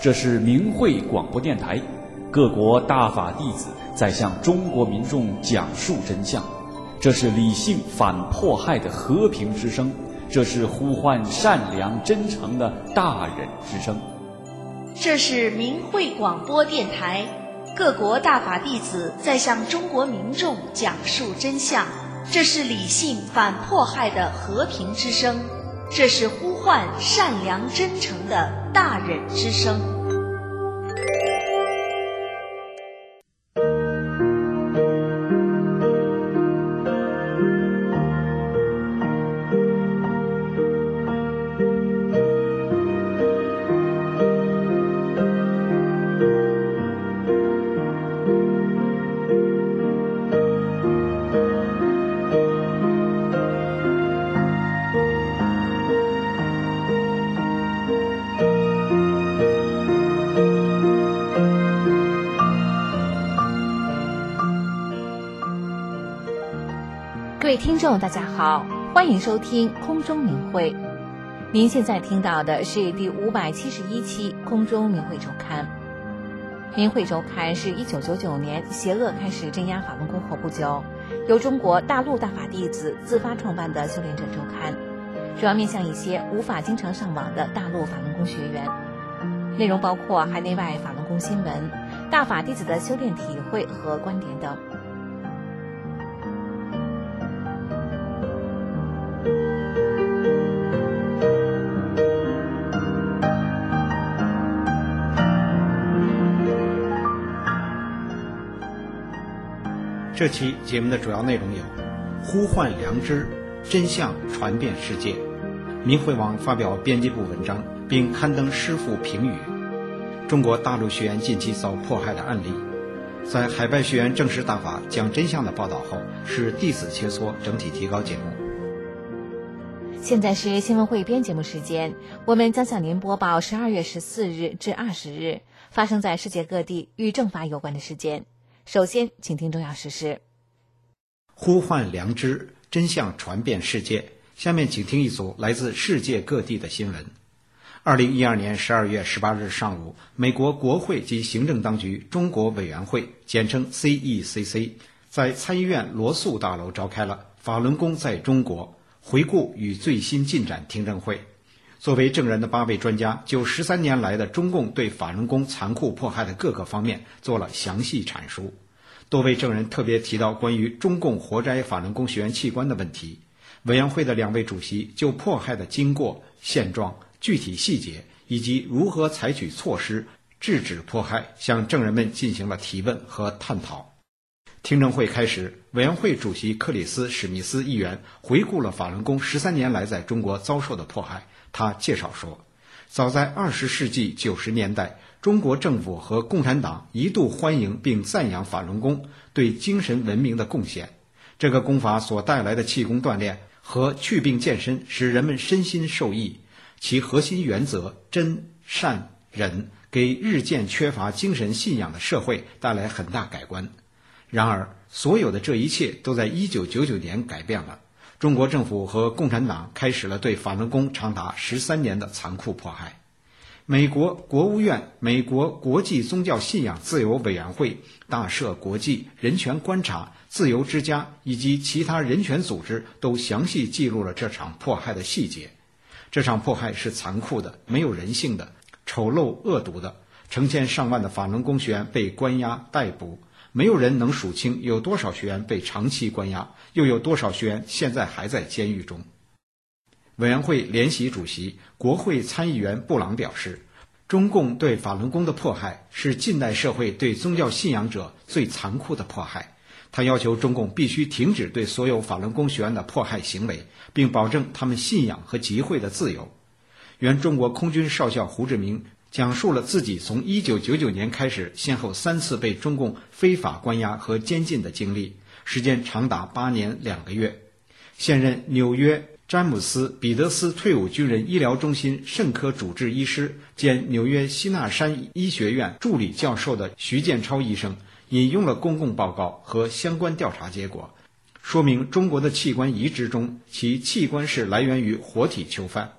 这是明慧广播电台，各国大法弟子在向中国民众讲述真相。这是理性反迫害的和平之声，这是呼唤善良真诚的大忍之声。 这是明慧广播电台，各国大法弟子在向中国民众讲述真相。这是理性反迫害的和平之声，这是呼唤善良真诚的大忍之声。 各位听众大家好，欢迎收听空中明慧。您现在听到的是第571期空中明慧周刊。明慧周刊是1999年邪恶开始镇压法轮功后不久，由中国大陆大法弟子自发创办的修炼者周刊，主要面向一些无法经常上网的大陆法轮功学员，内容包括海内外法轮功新闻、大法弟子的修炼体会和观点等。 这期节目的主要内容有：呼唤良知，真相传遍世界；明慧网发表编辑部文章并刊登师父评语；中国大陆学员近期遭迫害的案例；在海外学员正式大法讲真相的报道后，是弟子切磋整体提高节目。 现在是新闻汇编节目时间，我们将向您播报12月14日至20日发生在世界各地与正法有关的事件。首先，请听重要事实。 呼唤良知，真相传遍世界。下面请听一组来自世界各地的新闻。2012年12月18日上午，美国国会及行政当局中国委员会，简称 CECC， 在参议院罗素大楼召开了法轮功在中国回顾与最新进展听证会。作为证人的8位专家就13年来的中共对法轮功残酷迫害的各个方面做了详细阐述。多位证人特别提到关于中共活摘法轮功学员器官的问题。委员会的2位主席就迫害的经过、现状、具体细节以及如何采取措施制止迫害，向证人们进行了提问和探讨。听证会开始，委员会主席克里斯·史密斯议员回顾了法轮功13年来在中国遭受的迫害。他介绍说，早在20世纪90年代，中国政府和共产党一度欢迎并赞扬法轮功对精神文明的贡献。这个功法所带来的气功锻炼和祛病健身使人们身心受益，其核心原则真、善、忍给日渐缺乏精神信仰的社会带来很大改观。然而，所有的这一切都在1999年改变了。中国政府和共产党开始了对法轮功长达13年的残酷迫害。美国国务院、美国国际宗教信仰自由委员会、大赦国际、人权观察、自由之家以及其他人权组织都详细记录了这场迫害的细节。这场迫害是残酷的、没有人性的、丑陋恶毒的，成千上万的法轮功学员被关押逮捕，没有人能数清有多少学员被长期关押，又有多少学员现在还在监狱中。委员会联席主席、国会参议员布朗表示，中共对法轮功的迫害是近代社会对宗教信仰者最残酷的迫害。他要求中共必须停止对所有法轮功学员的迫害行为，并保证他们信仰和集会的自由。原中国空军少校胡志明讲述了自己从1999年开始先后3次被中共非法关押和监禁的经历，时间长达8年2个月。现任纽约詹姆斯·彼得斯退伍军人医疗中心肾科主治医师兼纽约西纳山医学院助理教授的徐建超医生引用了公共报告和相关调查结果，说明中国的器官移植中其器官是来源于活体囚犯。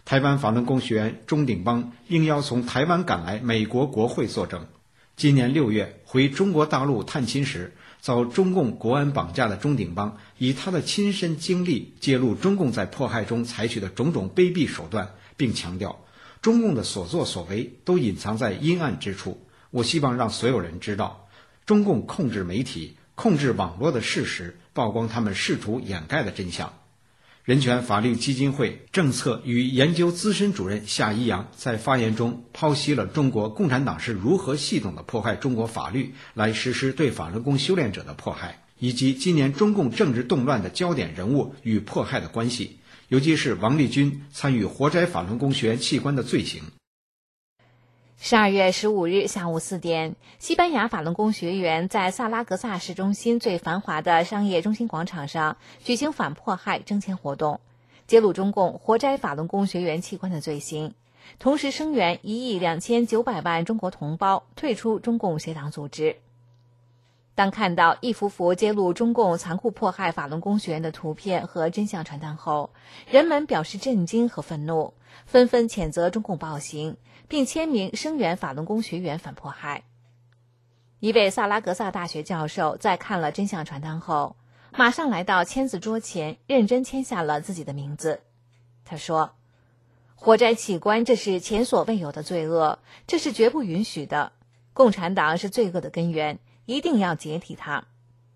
台湾法轮功学员钟鼎邦应邀从台湾赶来美国国会作证。今年6月回中国大陆探亲时，遭中共国安绑架的钟鼎邦以他的亲身经历揭露中共在迫害中采取的种种卑鄙手段，并强调中共的所作所为都隐藏在阴暗之处。我希望让所有人知道，中共控制媒体、控制网络的事实，曝光他们试图掩盖的真相。人权法律基金会政策与研究资深主任夏一阳在发言中剖析了中国共产党是如何系统地破坏中国法律来实施对法轮功修炼者的迫害，以及今年中共政治动乱的焦点人物与迫害的关系，尤其是王立军参与活摘法轮功学员器官的罪行。 12月15日下午4点，西班牙法轮功学员在萨拉戈萨市中心最繁华的商业中心广场上举行反迫害征签活动，揭露中共活摘法轮功学员器官的罪行，同时声援1亿2900万中国同胞退出中共邪党组织。当看到一幅幅揭露中共残酷迫害法轮功学员的图片和真相传单后，人们表示震惊和愤怒，纷纷谴责中共暴行，并签名声援法轮功学员反迫害。一位萨拉戈萨大学教授在看了真相传单后，马上来到签字桌前，认真签下了自己的名字。他说：“活摘器官，这是前所未有的罪恶，这是绝不允许的。共产党是罪恶的根源，一定要解体它。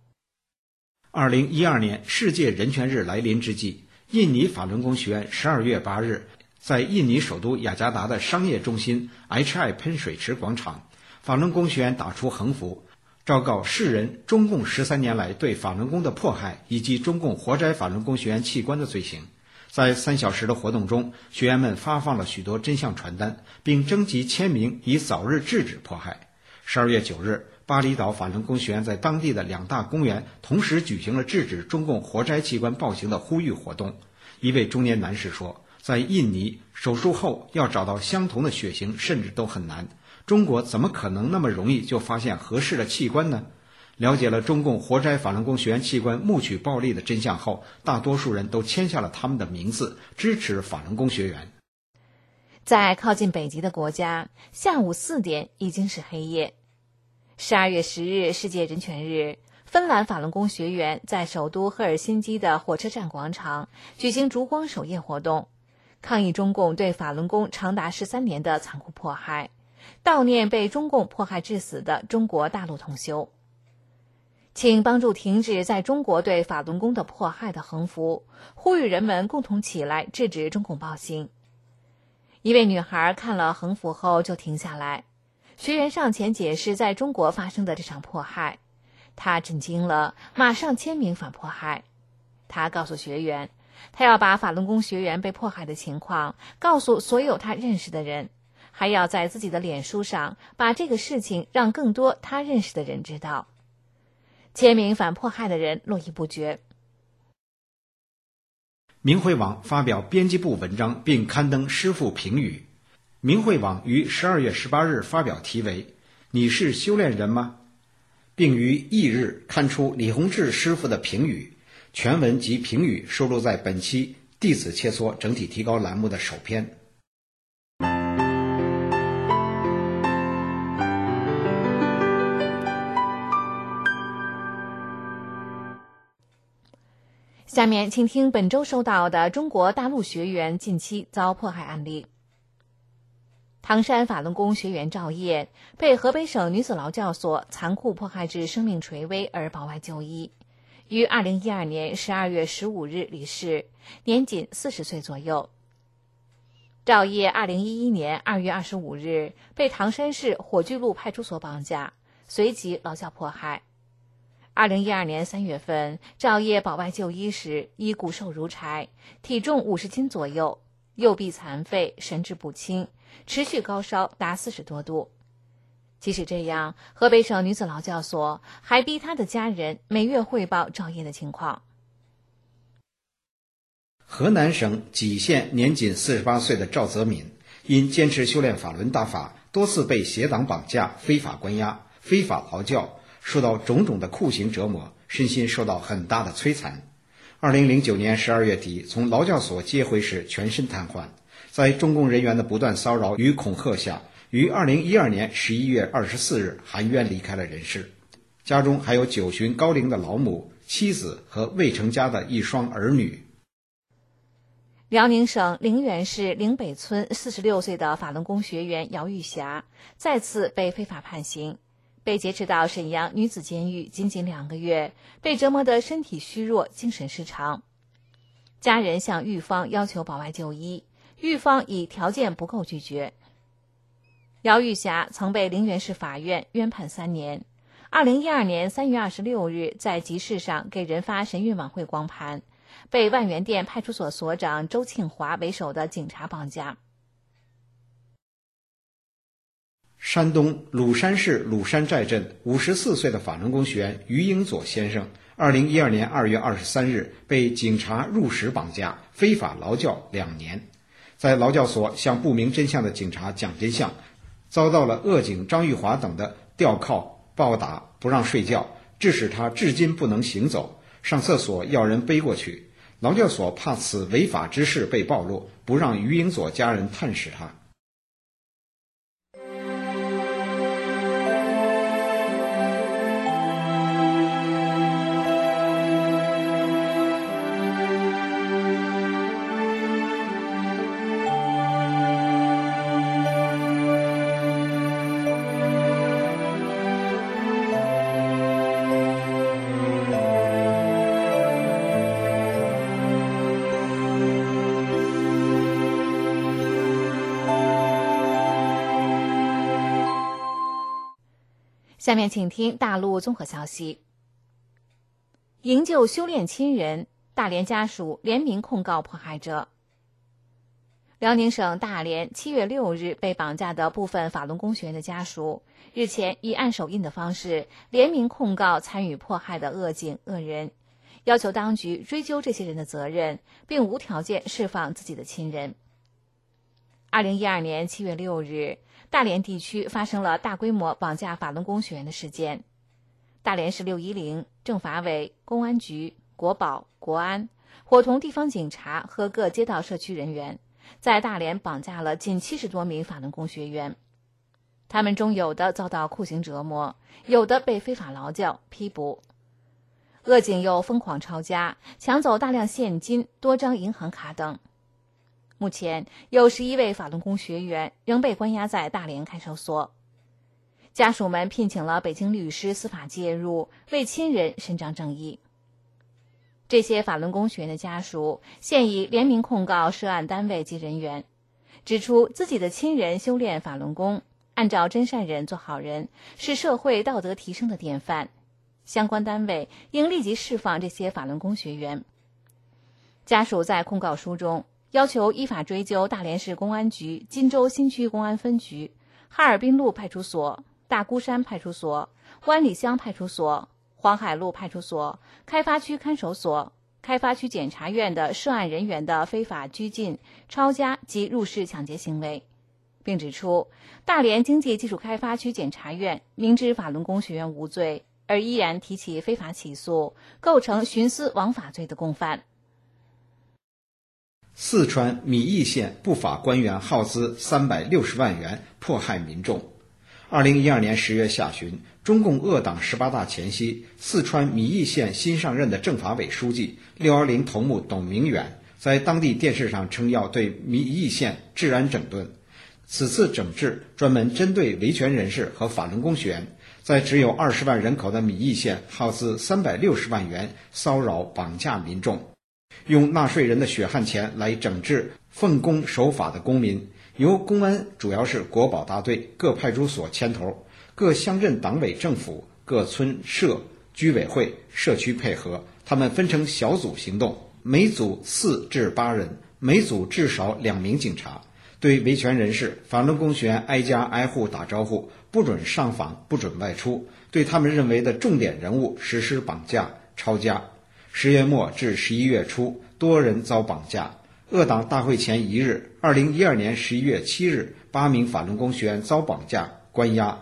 ”2012年世界人权日来临之际，印尼法轮功学院12月8日在印尼首都雅加达的商业中心 HI 喷水池广场，法轮功学员打出横幅，昭告世人中共13年来对法轮功的迫害以及中共活摘法轮功学员器官的罪行。在3小时的活动中，学员们发放了许多真相传单，并征集签名以早日制止迫害。12月9日，巴厘岛法轮功学员在当地的2大公园同时举行了制止中共活摘器官暴行的呼吁活动。一位中年男士说，在印尼手术后要找到相同的血型甚至都很难，中国怎么可能那么容易就发现合适的器官呢？了解了中共活摘法轮功学员器官募取暴利的真相后，大多数人都签下了他们的名字，支持法轮功学员。 在靠近北极的国家，下午4点已经是黑夜。12月10日世界人权日，芬兰法轮功学员在首都赫尔辛基的火车站广场举行烛光守夜活动，抗议中共对法轮功长达13年的残酷迫害，悼念被中共迫害致死的中国大陆同修。请帮助停止在中国对法轮功的迫害的横幅，呼吁人们共同起来制止中共暴行。一位女孩看了横幅后就停下来，学员上前解释在中国发生的这场迫害，她震惊了，马上签名反迫害。她告诉学员，她要把法轮功学员被迫害的情况告诉所有她认识的人，还要在自己的脸书上把这个事情让更多她认识的人知道。签名反迫害的人络绎不绝。 明慧网发表编辑部文章并刊登师父评语。明慧网于12月18日发表题为“你是修炼人吗?”并于翌日刊出李洪志师父的评语，全文及评语收录在本期弟子切磋整体提高栏目的首篇。 下面请听本周收到的中国大陆学员近期遭迫害案例。唐山法轮功学员赵烨被河北省女子劳教所残酷迫害至生命垂危而保外就医，于2012年12月15日离世，年仅40岁左右。赵烨2011年2月25日被唐山市火炬路派出所绑架，随即劳教迫害。2012年3月份，赵烨保外就医时已骨瘦如柴，体重50斤左右，右臂残废，神志不清，持续高烧达40多度。即使这样，河北省女子劳教所还逼他的家人每月汇报赵烨的情况。 河南省济县年仅48岁的赵泽敏，因坚持修炼法轮大法，多次被邪党绑架、非法关押、非法劳教，受到种种的酷刑折磨，身心受到很大的摧残。2009年12月底从劳教所接回时全身瘫痪， 在中共人员的不断骚扰与恐吓下，于2012年11月24日含冤离开了人世。家中还有90旬高龄的老母、妻子和未成家的一双儿女。 辽宁省陵源市陵北村46岁的法轮功学员姚玉霞再次被非法判刑，被劫持到沈阳女子监狱仅2个月，被折磨得身体虚弱、精神失常。家人向狱方要求保外就医，狱方以条件不够拒绝。姚玉霞曾被陵源市法院冤判3年，2012年3月26日在集市上给人发神韵晚会光盘，被万源店派出所所长周庆华为首的警察绑架。 山东鲁山市鲁山寨镇54岁的法轮功学员于英佐先生，2012年2月23日被警察入室绑架，非法劳教2年。在劳教所向不明真相的警察讲真相，遭到了恶警张玉华等的吊铐、暴打、不让睡觉，致使他至今不能行走，上厕所要人背过去。劳教所怕此违法之事被暴露，不让于英佐家人探视他。 下面请听大陆综合消息。营救修炼亲人，大连家属联名控告迫害者。辽宁省大连7月6日被绑架的部分法轮功学员的家属，日前以按手印的方式联名控告参与迫害的恶警恶人，要求当局追究这些人的责任，并无条件释放自己的亲人。2012年7月6日，大连地区发生了大规模绑架法轮功学员的事件。大连市610、政法委、公安局、国保、国安伙同地方警察和各街道社区人员，在大连绑架了近70多名法轮功学员。他们中有的遭到酷刑折磨，有的被非法劳教、批捕。恶警又疯狂抄家，抢走大量现金、多张银行卡等。目前有11位法轮功学员仍被关押在大连看守所。家属们聘请了北京律师司法介入，为亲人伸张正义。这些法轮功学员的家属现已联名控告涉案单位及人员，指出自己的亲人修炼法轮功，按照真善人做好人，是社会道德提升的典范。相关单位应立即释放这些法轮功学员。家属在控告书中要求依法追究大连市公安局金州新区公安分局、哈尔滨路派出所、大孤山派出所、湾里乡派出所、黄海路派出所、开发区看守所、开发区检察院的涉案人员的非法拘禁、抄家及入室抢劫行为，并指出大连经济技术开发区检察院明知法轮功学员无罪，而依然提起非法起诉，构成徇私枉法罪的共犯。 四川米易县不法官员耗资360万元迫害民众。2012年10月下旬，中共恶党18大前夕，四川米易县新上任的政法委书记610头目董明远在当地电视上称要对米易县治安整顿。此次整治专门针对维权人士和法轮功学员，在只有20万人口的米易县耗资360万元骚扰绑架民众，用纳税人的血汗钱来整治奉公守法的公民。由公安主要是国保大队、各派出所牵头，各乡镇党委政府、各村社、居委会、社区配合，他们分成小组行动，每组4至8人，每组至少2名警察，对维权人士、法轮功学员挨家挨户打招呼，不准上访，不准外出，对他们认为的重点人物实施绑架、抄家。10月末至11月初，多人遭绑架。恶党大会前1日，2012年11月7日，8名法轮功学员遭绑架、关押。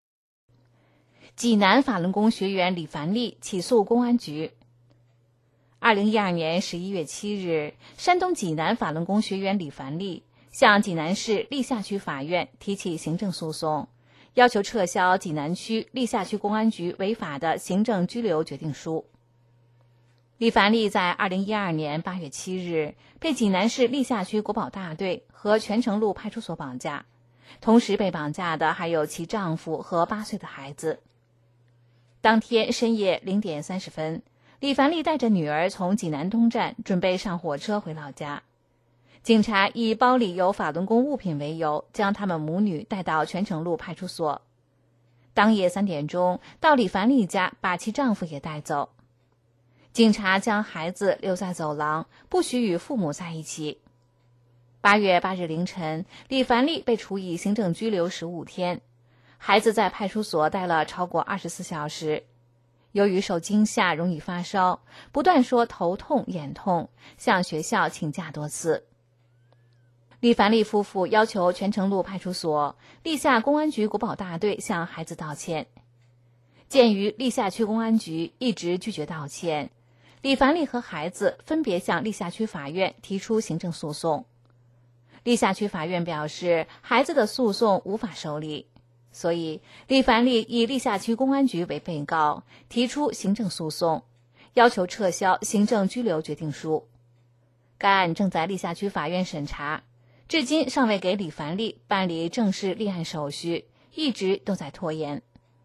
济南法轮功学员李凡利起诉公安局。 2012年11月7日，山东济南法轮功学员李凡利向济南市历下区法院提起行政诉讼，要求撤销济南区历下区公安局违法的行政拘留决定书。李凡利在2012年8月7日被济南市历下区国保大队和泉城路派出所绑架，同时被绑架的还有其丈夫和8岁的孩子。当天深夜0点30分，李凡利带着女儿从济南东站准备上火车回老家。警察以包里有法轮功物品为由，将他们母女带到泉城路派出所。当夜3点钟，到李凡利家把其丈夫也带走。警察将孩子留在走廊，不许与父母在一起。8月8日凌晨，李凡利被处以行政拘留15天，孩子在派出所待了超过24小时。由于受惊吓容易发烧，不断说头痛眼痛，向学校请假多次。李凡利夫妇要求泉城路派出所、历下公安局国保大队向孩子道歉。鉴于历下区公安局一直拒绝道歉，李凡利和孩子分别向历下区法院提出行政诉讼。历下区法院表示，孩子的诉讼无法受理，所以李凡利以历下区公安局为被告，提出行政诉讼，要求撤销行政拘留决定书。该案正在历下区法院审查，至今尚未给李凡利办理正式立案手续，一直都在拖延。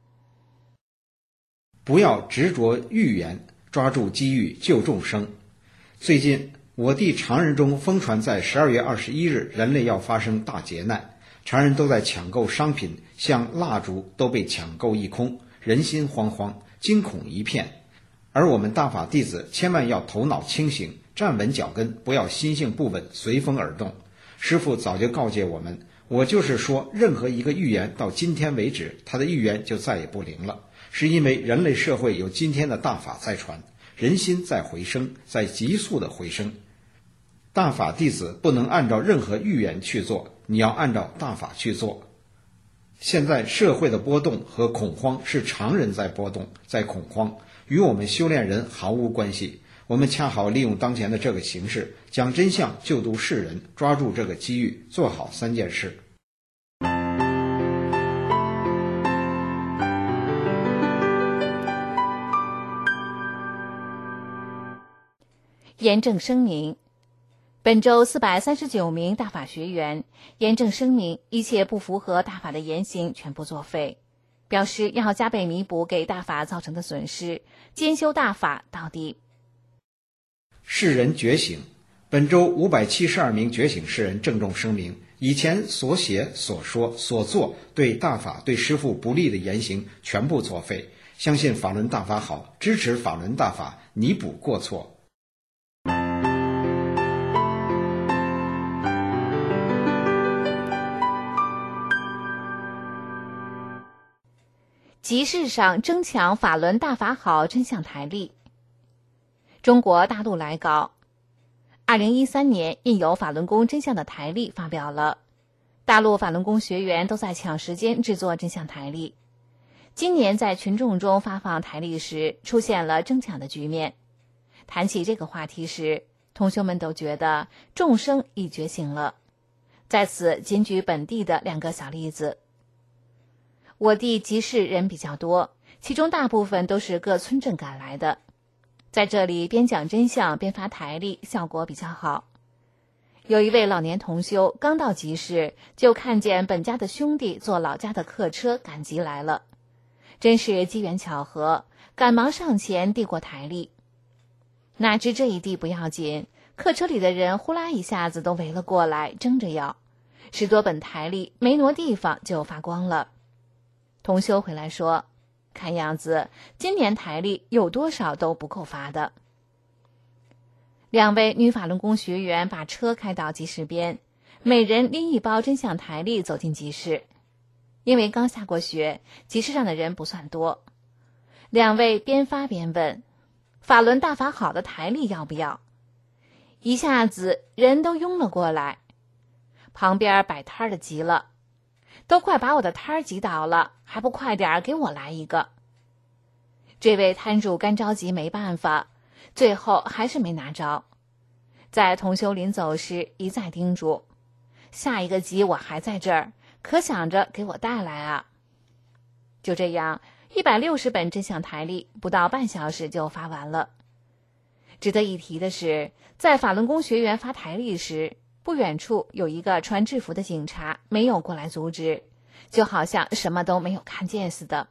不要执着预言，抓住机遇救众生。最近我地常人中疯传在12月21日人类要发生大劫难，常人都在抢购商品，像蜡烛都被抢购一空，人心惶惶，惊恐一片。而我们大法弟子千万要头脑清醒，站稳脚跟，不要心性不稳，随风而动。师父早就告诫我们，我就是说任何一个预言到今天为止，他的预言就再也不灵了，是因为人类社会有今天的大法在传，人心在回升，在急速的回升。大法弟子不能按照任何预言去做，你要按照大法去做。现在社会的波动和恐慌是常人在波动，在恐慌，与我们修炼人毫无关系。我们恰好利用当前的这个形势，讲真相，救度世人，抓住这个机遇，做好3件事。 严正声明，本周439名大法学员严正声明，一切不符合大法的言行全部作废，表示要加倍弥补给大法造成的损失，兼修大法到底。 世人觉醒，本周572名觉醒世人郑重声明，以前所写所说所做对大法对师父不利的言行全部作废，相信法轮大法好，支持法轮大法，弥补过错。 集市上争抢法轮大法好真相台历。中国大陆来稿，2013年印有法轮功真相的台历发表了，大陆法轮功学员都在抢时间制作真相台历。今年在群众中发放台历时，出现了争抢的局面。谈起这个话题时，同学们都觉得众生已觉醒了。在此仅举本地的2个小例子。我地集市人比较多，其中大部分都是各村镇赶来的，在这里边讲真相边发台历，效果比较好。有一位老年同修刚到集市，就看见本家的兄弟坐老家的客车赶集来了，真是机缘巧合，赶忙上前递过台历。哪知这一递不要紧，客车里的人呼啦一下子都围了过来，争着要10多本台历，没挪地方就发光了。同修回来说，看样子今年台历有多少都不够发的。2位女法轮功学员把车开到集市边，每人拎一包真相台历走进集市。因为刚下过雪，集市上的人不算多。2位边发边问，法轮大法好的台历要不要？一下子人都拥了过来。旁边摆摊的急了，都快把我的摊挤倒了，还不快点给我来一个。这位摊主干着急没办法， 最后还是没拿着。在同修临走时一再叮嘱，下一个集我还在这儿，可想着给我带来啊。就这样160本真相台历不到半小时就发完了。值得一提的是，在法轮功学员发台历时，不远处有一个穿制服的警察没有过来阻止，就好像什么都没有看见似的。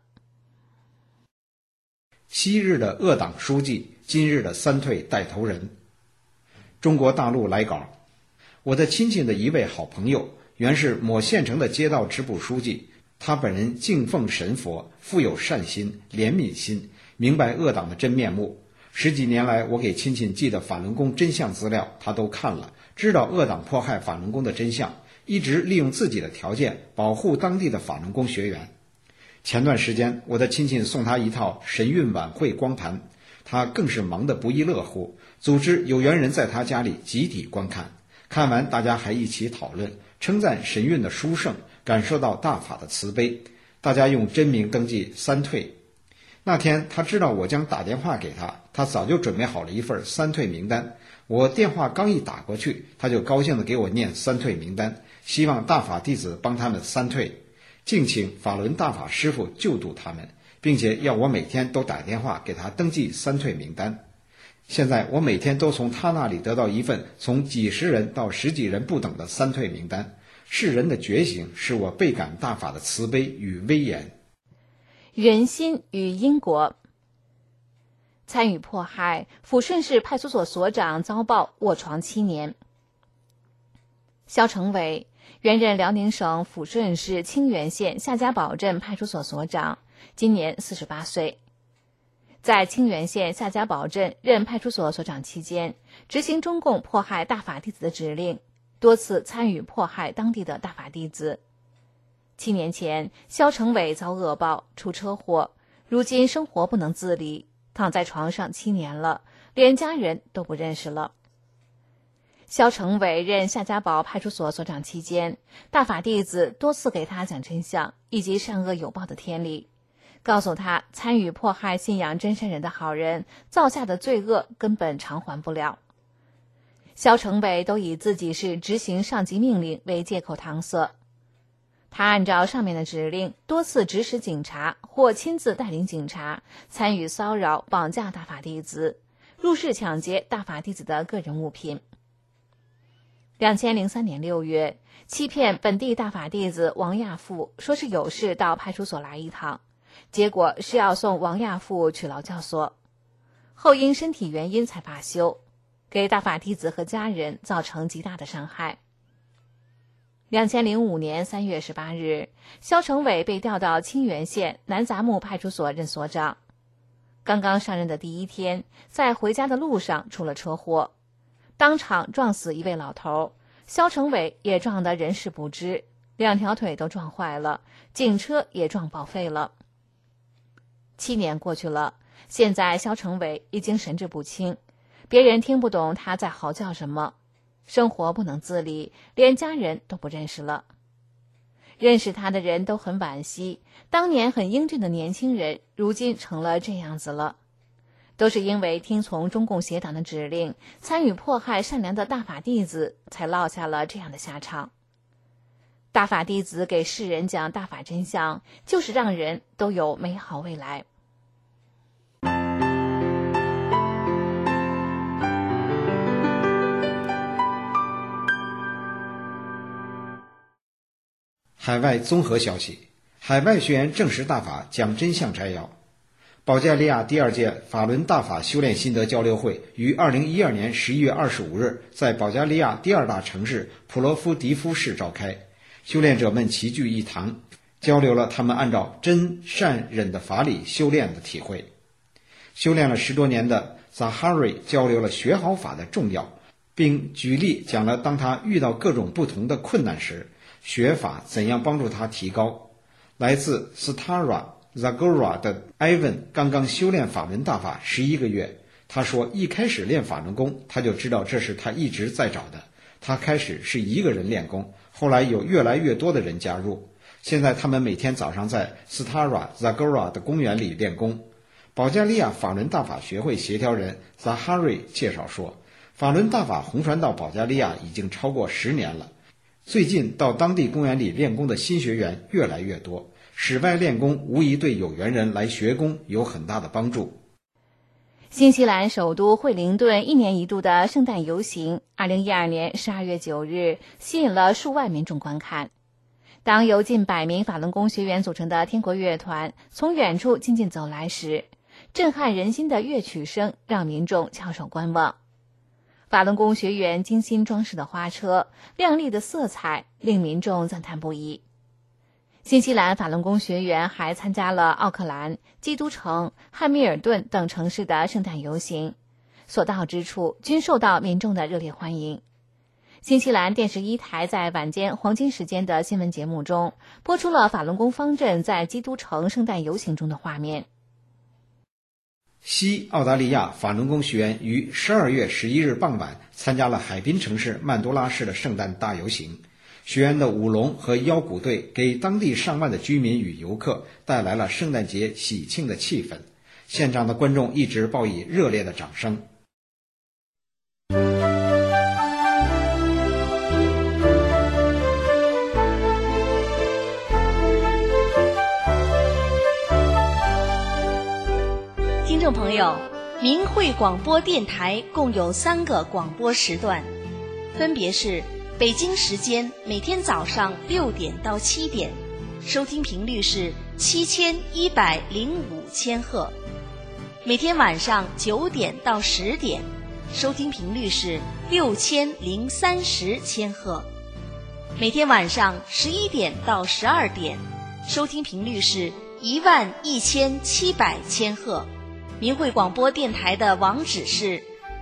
昔日的恶党书记，今日的三退带头人。中国大陆来稿，我的亲戚的一位好朋友，原是某县城的街道支部书记，他本人敬奉神佛，富有善心、怜悯心，明白恶党的真面目。10几年来，我给亲戚寄的法轮功真相资料，他都看了，知道恶党迫害法轮功的真相，一直利用自己的条件保护当地的法轮功学员。前段时间，我的亲戚送他一套神韵晚会光盘，他更是忙得不亦乐乎，组织有缘人在他家里集体观看，看完大家还一起讨论，称赞神韵的殊胜，感受到大法的慈悲。大家用真名登记三退。那天他知道我将打电话给他，他早就准备好了一份三退名单。我电话刚一打过去，他就高兴地给我念三退名单，希望大法弟子帮他们三退，敬请法轮大法师父救度他们，并且要我每天都打电话给他登记三退名单。现在我每天都从他那里得到一份从几十人到10几人不等的三退名单。世人的觉醒使我倍感大法的慈悲与威严。 人心与因果。参与迫害，抚顺市派出所所长遭曝卧床7年。肖成伟原任辽宁省抚顺市清源县夏家堡镇派出所所长，今年48岁。在清源县夏家堡镇任派出所所长期间，执行中共迫害大法弟子的指令，多次参与迫害当地的大法弟子。7年前，肖成伟遭恶报，出车祸，如今生活不能自理，躺在床上7年了，连家人都不认识了。肖成伟任夏家堡派出所所长期间，大法弟子多次给他讲真相以及善恶有报的天理，告诉他参与迫害信仰真善人的好人造下的罪恶根本偿还不了。肖成伟都以自己是执行上级命令为借口搪塞。他按照上面的指令，多次指使警察或亲自带领警察参与骚扰、绑架大法弟子，入室抢劫大法弟子的个人物品。2003年6月，欺骗本地大法弟子王亚富，说是有事到派出所来一趟，结果是要送王亚富去劳教所，后因身体原因才罢休，给大法弟子和家人造成极大的伤害。2005年3月18日，肖成伟被调到清源县南杂木派出所任所长。刚刚上任的第一天，在回家的路上出了车祸，当场撞死一位老头，肖成伟也撞得人事不知，2条腿都撞坏了，警车也撞报废了。7年过去了，现在肖成伟已经神志不清，别人听不懂他在嚎叫什么，生活不能自理，连家人都不认识了。认识他的人都很惋惜，当年很英俊的年轻人如今成了这样子了，都是因为听从中共邪党的指令，参与迫害善良的大法弟子，才落下了这样的下场。大法弟子给世人讲大法真相，就是让人都有美好未来。 海外综合消息，海外学员证实大法讲真相摘要。保加利亚第2届法轮大法修炼心得交流会于2012年11月25日在保加利亚第2大城市普罗夫迪夫市召开，修炼者们齐聚一堂，交流了他们按照真善忍的法理修炼的体会。修炼了10多年的扎哈瑞交流了学好法的重要，并举例讲了当他遇到各种不同的困难时，学法怎样帮助他提高。来自 Stara Zagora 的 Ivan 刚刚修炼法轮大法11个月，他说一开始练法轮功，他就知道这是他一直在找的。他开始是一个人练功，后来有越来越多的人加入，现在他们每天早上在 Stara Zagora 的公园里练功。 保加利亚法轮大法学会协调人 Zahari 介绍说，法轮大法红传到保加利亚已经超过10年了。最近到当地公园里练功的新学员越来越多，室外练功无疑对有缘人来学功有很大的帮助。 新西兰首都惠灵顿1年1度的圣诞游行2012年12月9日吸引了数万民众观看。当由近100名法轮功学员组成的天国乐团从远处静静走来时，震撼人心的乐曲声让民众翘首观望。法轮功学员精心装饰的花车，亮丽的色彩令民众赞叹不已。新西兰法轮功学员还参加了奥克兰、基督城、汉密尔顿等城市的圣诞游行，所到之处均受到民众的热烈欢迎。新西兰电视1台在晚间黄金时间的新闻节目中播出了法轮功方阵在基督城圣诞游行中的画面。 西澳大利亚法轮功学员于12月11日傍晚参加了海滨城市曼多拉市的圣诞大游行。学员的舞龙和腰鼓队给当地上万的居民与游客带来了圣诞节喜庆的气氛，现场的观众一直报以热烈的掌声。 听众朋友，明慧广播电台共有3个广播时段，分别是北京时间每天早上6点到7点，收听频率是7105千赫；每天晚上9点到10点，收听频率是6030千赫；每天晚上11点到12点，收听频率是11700千赫。明慧广播电台的网址是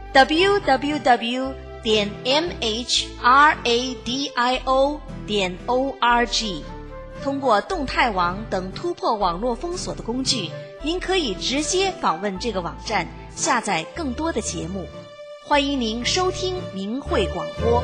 www.mhradio.org。 通过动态网等突破网络封锁的工具，您可以直接访问这个网站，下载更多的节目。欢迎您收听明慧广播。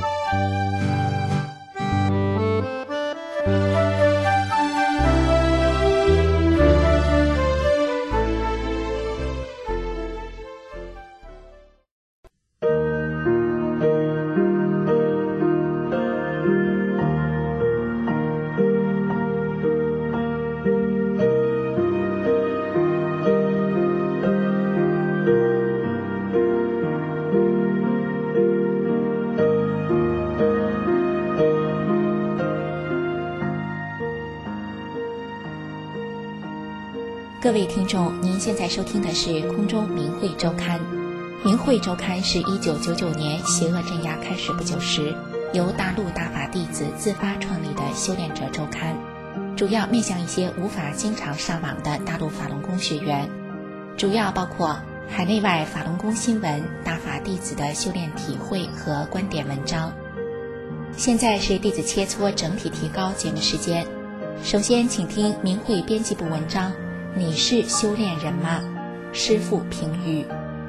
各位听众，您现在收听的是空中明慧周刊。明慧周刊是1999年邪恶镇压开始不久时，由大陆大法弟子自发创立的修炼者周刊，主要面向一些无法经常上网的大陆法轮功学员，主要包括海内外法轮功新闻、大法弟子的修炼体会和观点文章。现在是弟子切磋整体提高节目时间，首先请听明慧编辑部文章，你是修炼人吗？师父评语。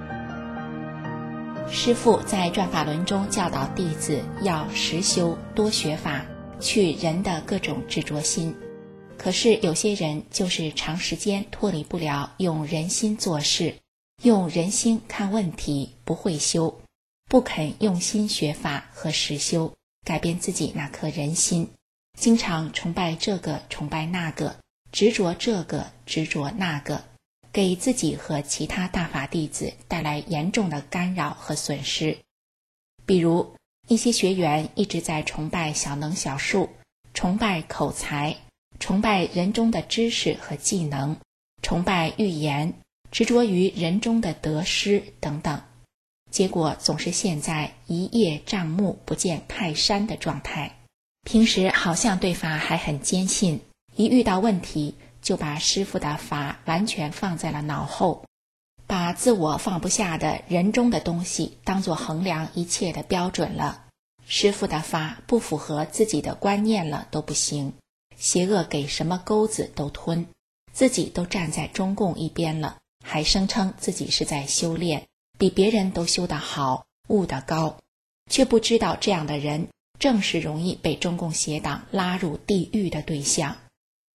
师父在转法轮中教导弟子要实修多学法，去人的各种执着心。可是有些人就是长时间脱离不了用人心做事，用人心看问题，不会修，不肯用心学法和实修，改变自己那颗人心，经常崇拜这个崇拜那个，执着这个执着那个，给自己和其他大法弟子带来严重的干扰和损失。比如一些学员一直在崇拜小能小术，崇拜口才，崇拜人中的知识和技能，崇拜预言，执着于人中的得失等等，结果总是陷在一叶障目不见泰山的状态。平时好像对法还很坚信，一遇到问题就把师父的法完全放在了脑后，把自我放不下的人中的东西当作衡量一切的标准了。师父的法不符合自己的观念了都不行，邪恶给什么钩子都吞，自己都站在中共一边了，还声称自己是在修炼，比别人都修得好，悟得高，却不知道这样的人正是容易被中共邪党拉入地狱的对象。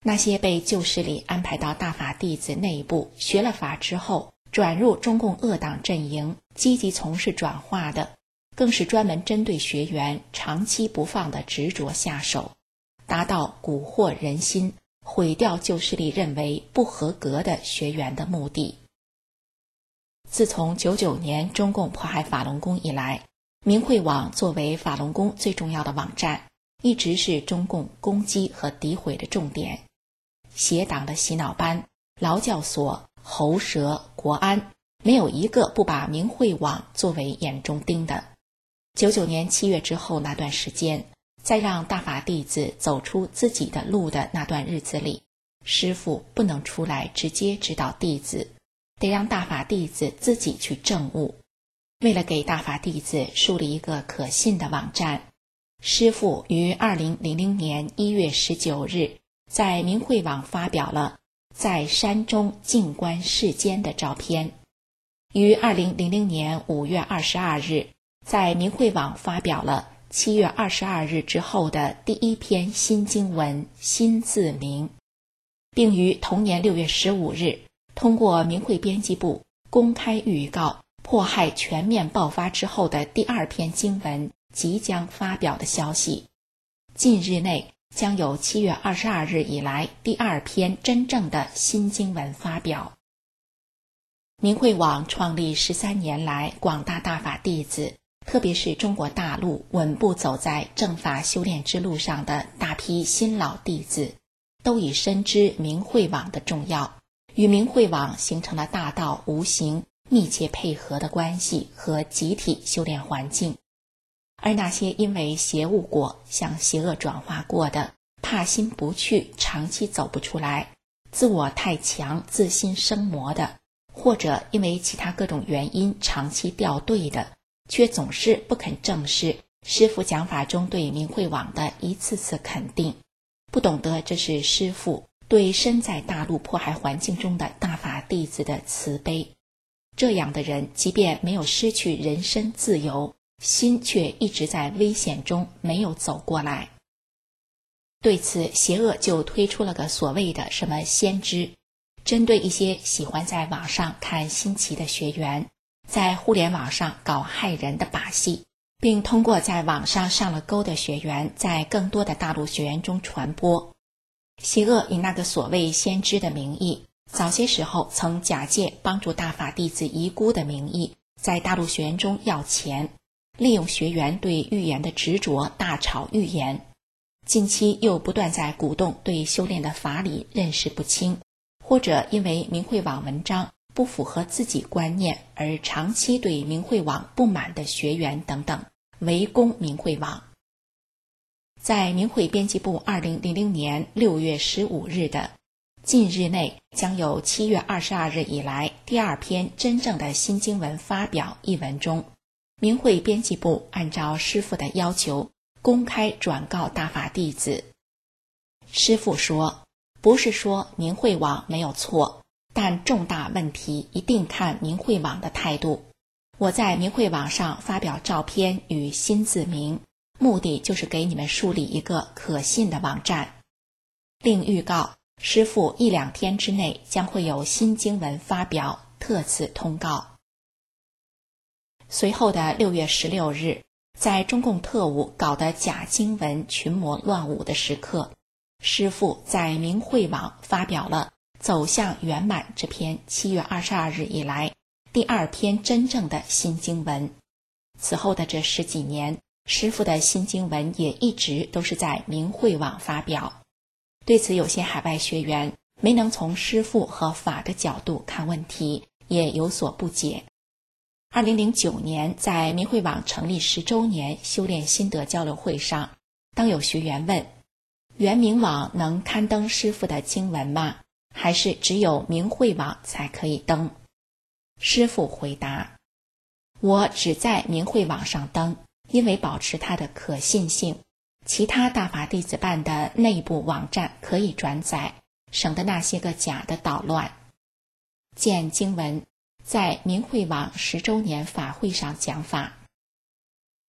那些被旧势力安排到大法弟子内部学了法之后，转入中共恶党阵营，积极从事转化的，更是专门针对学员长期不放的执着下手，达到蛊惑人心、毁掉旧势力认为不合格的学员的目的。自从99年中共迫害法轮功以来，明慧网作为法轮功最重要的网站，一直是中共攻击和诋毁的重点。邪党的洗脑班、劳教所、喉舌、国安，没有一个不把明慧网作为眼中钉的。99年7月之后那段时间，在让大法弟子走出自己的路的那段日子里，师父不能出来直接指导弟子，得让大法弟子自己去证悟。为了给大法弟子树立一个可信的网站，师父于2000年1月19日在明慧网发表了在山中静观世间的照片，于2000年5月22日在明慧网发表了7月22日之后的第一篇新经文新字明，并于同年6月15日通过明慧编辑部公开预告迫害全面爆发之后的第二篇经文即将发表的消息，近日内将有7月22日以来第二篇真正的新经文发表。明慧网创立13年来，广大大法弟子，特别是中国大陆稳步走在正法修炼之路上的大批新老弟子，都已深知明慧网的重要，与明慧网形成了大道无形密切配合的关系和集体修炼环境。而那些因为邪物果向邪恶转化过的，怕心不去，长期走不出来，自我太强，自心生魔的，或者因为其他各种原因长期掉队的，却总是不肯正视师父讲法中对明慧网的一次次肯定，不懂得这是师父对身在大陆迫害环境中的大法弟子的慈悲。这样的人即便没有失去人身自由，心却一直在危险中没有走过来。对此，邪恶就推出了个所谓的什么先知，针对一些喜欢在网上看新奇的学员，在互联网上搞害人的把戏，并通过在网上上了钩的学员在更多的大陆学员中传播。邪恶以那个所谓先知的名义，早些时候曾假借帮助大法弟子遗孤的名义，在大陆学员中要钱，利用学员对预言的执着大炒预言。近期又不断在鼓动对修炼的法理认识不清，或者因为明慧网文章不符合自己观念而长期对明慧网不满的学员等等，围攻明慧网。在明慧编辑部2000年6月15日的近日内将有7月22日以来第二篇真正的新经文发表一文中，明慧编辑部按照师父的要求公开转告大法弟子。师父说，不是说明慧网没有错，但重大问题一定看明慧网的态度。我在明慧网上发表照片与新字明，目的就是给你们树立一个可信的网站。另预告，师父1-2天之内将会有新经文发表，特此通告。随后的6月16日，在中共特务搞的假经文群魔乱舞的时刻，师父在明慧网发表了《走向圆满》这篇7月22日以来第二篇真正的新经文。此后的这10几年，师父的新经文也一直都是在明慧网发表。对此，有些海外学员没能从师父和法的角度看问题，也有所不解。2009年在明慧网成立10周年修炼心得交流会上，当有学员问，圆明网能刊登师父的经文吗？还是只有明慧网才可以登？师父回答，我只在明慧网上登，因为保持它的可信性，其他大法弟子办的内部网站可以转载，省得那些个假的捣乱。见经文，在明慧网10周年法会上讲法。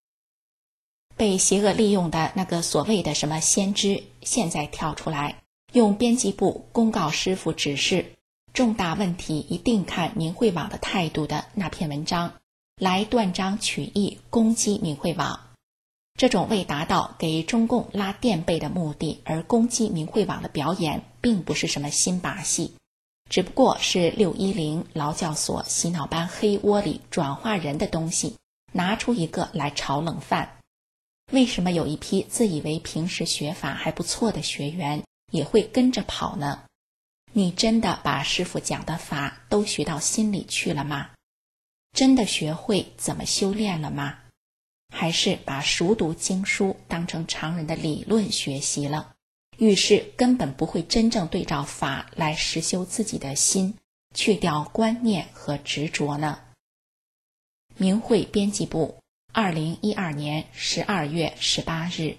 被邪恶利用的那个所谓的什么先知，现在跳出来， 用编辑部公告师傅指示重大问题一定看明慧网的态度的那篇文章，来断章取义攻击明慧网。这种为达到给中共拉垫背的目的而攻击明慧网的表演，并不是什么新把戏，只不过是610劳教所洗脑班黑窝里转化人的东西拿出一个来炒冷饭。为什么有一批自以为平时学法还不错的学员也会跟着跑呢？你真的把师父讲的法都学到心里去了吗？真的学会怎么修炼了吗？还是把熟读经书当成常人的理论学习了，于是根本不会真正对照法来实修自己的心，去掉观念和执着呢？明慧编辑部2012年12月18日。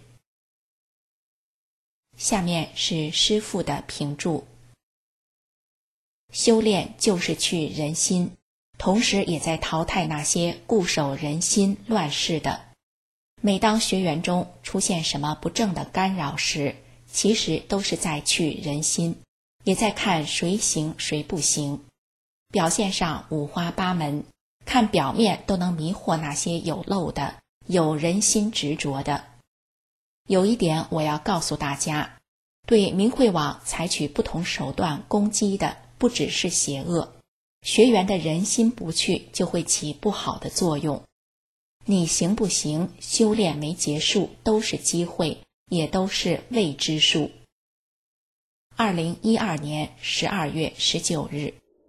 下面是师父的评注。修炼就是去人心，同时也在淘汰那些固守人心乱世的。每当学员中出现什么不正的干扰时，其实都是在去人心，也在看谁行谁不行。表现上五花八门，看表面都能迷惑那些有漏的、有人心执着的。有一点我要告诉大家，对明慧网采取不同手段攻击的不只是邪恶，学员的人心不去就会起不好的作用。你行不行，修炼没结束，都是机会，也都是未知数。2012年12月19日。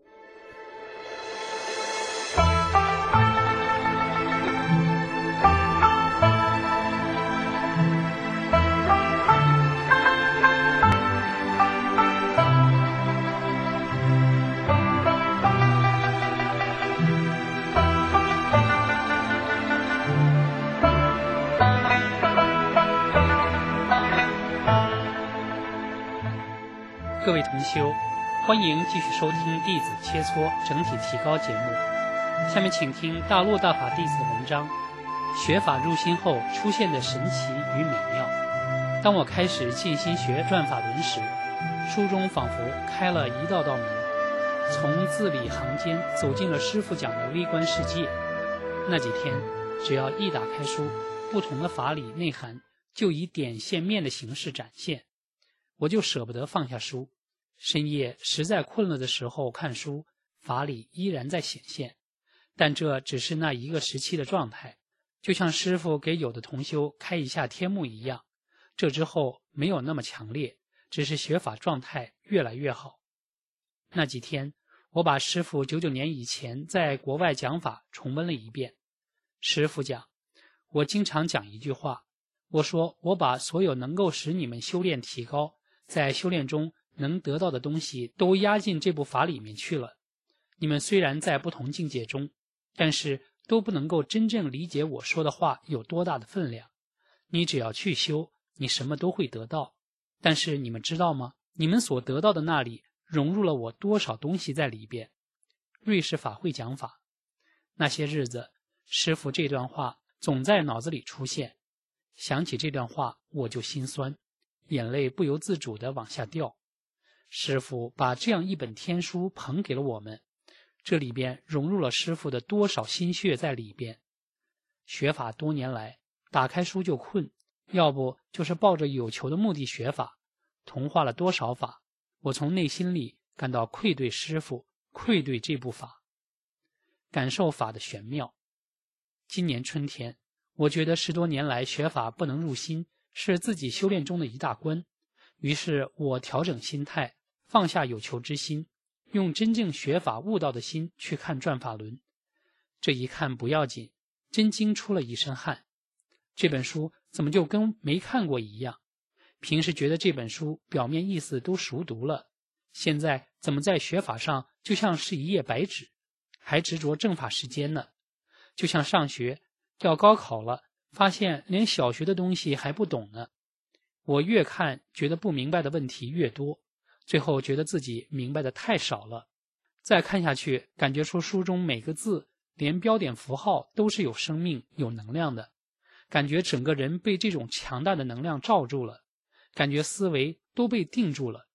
各位同修，欢迎继续收听《弟子切磋整体提高》节目。下面请听大陆大法弟子的文章：学法入心后出现的神奇与美妙。当我开始静心学转法轮时，书中仿佛开了一道道门，从字里行间走进了师父讲的微观世界。那几天，只要一打开书，不同的法理内涵就以点线面的形式展现，我就舍不得放下书。深夜实在困了的时候看书，法理依然在显现，但这只是那一个时期的状态，就像师父给有的同修开一下天幕一样，这之后没有那么强烈，只是学法状态越来越好。那几天我把师父99年以前在国外讲法重温了一遍。师父讲，我经常讲一句话，我说我把所有能够使你们修炼提高，在修炼中能得到的东西都压进这部法里面去了。你们虽然在不同境界中，但是都不能够真正理解我说的话有多大的分量。你只要去修，你什么都会得到。但是你们知道吗？你们所得到的那里融入了我多少东西在里边。瑞士法会讲法，那些日子，师父这段话总在脑子里出现，想起这段话我就心酸，眼泪不由自主地往下掉。师父把这样一本天书捧给了我们，这里边融入了师父的多少心血在里边。学法多年来，打开书就困，要不就是抱着有求的目的学法，同化了多少法，我从内心里感到愧对师父，愧对这部法，感受法的玄妙。今年春天，我觉得10多年来学法不能入心，是自己修炼中的一大关。于是我调整心态，放下有求之心，用真正学法悟道的心去看转法轮。这一看不要紧，真经出了一身汗。这本书怎么就跟没看过一样？平时觉得这本书表面意思都熟读了，现在怎么在学法上就像是一页白纸，还执着正法时间呢？就像上学要高考了，发现连小学的东西还不懂呢。我越看觉得不明白的问题越多，最后觉得自己明白的太少了。再看下去，感觉出书中每个字连标点符号都是有生命有能量的，感觉整个人被这种强大的能量罩住了，感觉思维都被定住了，